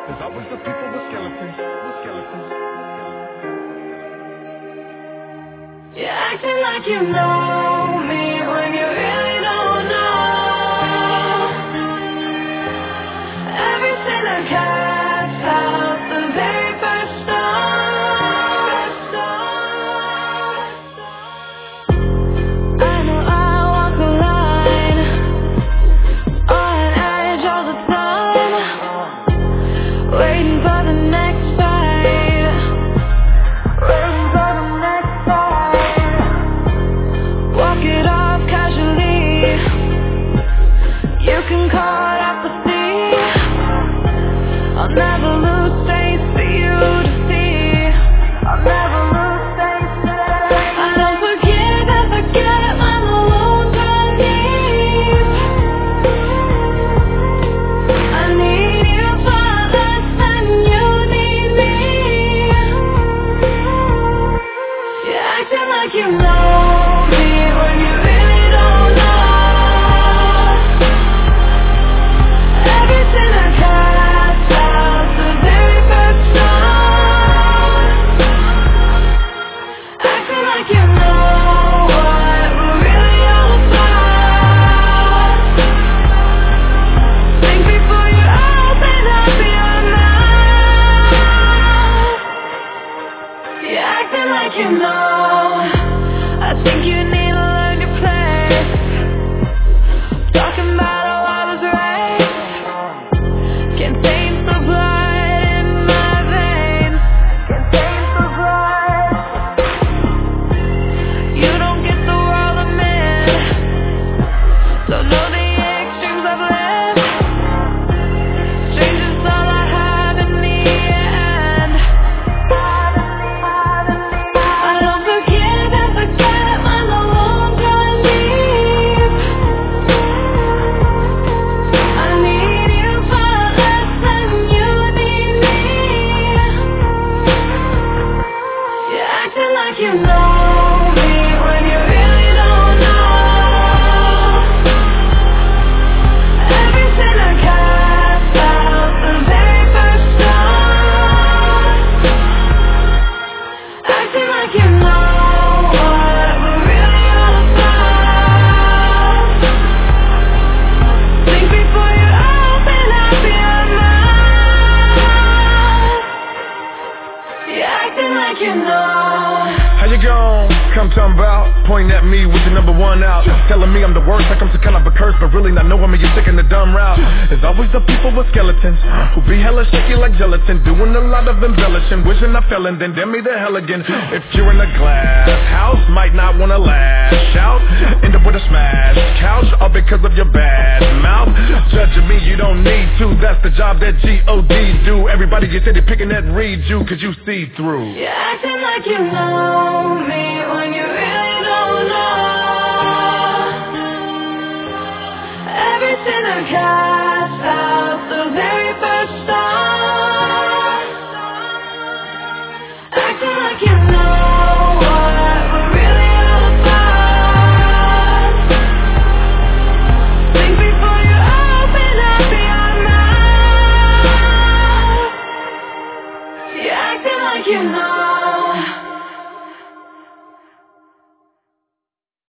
There's always the people with skeletons, You're acting like you know me when you really don't know. Everything I cast out the very first I know I walk a line on edge all the time, waiting for the next fight, waiting for the next fight. Walk it off casually, you can call it apathy. I'll never lose space for you to see. I'll never lose space for you. I don't forgive and forget when the wounds run deep. I need you far less than you need me. You're acting like you know me when you really don't know. Everything I cast out the very first time. Acting like you know what we're really all about. Think before you open up your mouth. You're acting like you know. I think you need to learn your place. Talking about how I was raised. Can't taste the blood in my veins. Can't taste the blood. You don't get the world I'm in, so know the extremes I've lived. Change is all I have in the end. I don't forgive and forget when the wounds run deep. I need you far less than you need me. You're acting like you know me when you really don't know. Everything I cast out the very first time. Acting like you know what we're really all about. Think before you open up your mouth. You're acting like you know. How you gon' come talking about? Pointing at me with the number one out, telling me I'm the worst, like I'm some kind of a curse, but really not knowing me, you're taking the dumb route. There's always the people with skeletons who be hella shaky like gelatin, doing a lot of embellishing, wishing I fell and then damn me the hell again. If you're in a glass house, might not wanna lash out, end up with a smash couch, all because of your bad mouth. Judging me, you don't need to, that's the job that G.O.D. do. Everybody you said they picking that read you, cause you see through. You're acting like you know me when you really